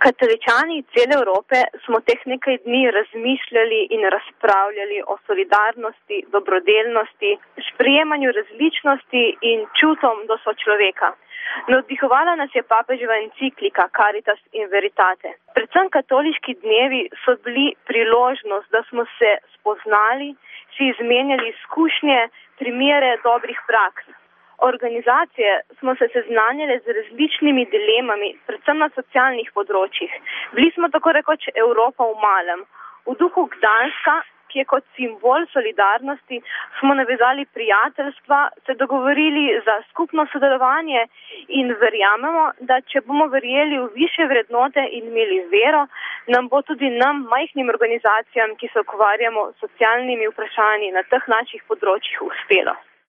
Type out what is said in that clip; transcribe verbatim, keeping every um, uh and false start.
Katoličani cele Evrope smo teh nekaj dni razmišljali in razpravljali o solidarnosti, dobrodelnosti, sprejemanju različnosti in čutom do sočloveka. Navdihovala nas je papeževa enciklika Caritas in Veritate. Predvsem katoliški dnevi so bili priložnost, da smo se spoznali, si izmenjali izkušnje, primere dobrih praks. Organizacije smo se seznanjali z različnimi dilemami, predvsem na socialnih področjih. Bili smo tako rekoč Evropa v malem. V duhu Gdanska, ki je kot simbol solidarnosti, smo navezali prijateljstva, se dogovorili za skupno sodelovanje in verjamemo, da če bomo verjeli v višje vrednote in imeli vero, nam bo tudi nam, majhnim organizacijam, ki se ukvarjamo s socialnimi vprašanji na teh naših področjih, uspelo.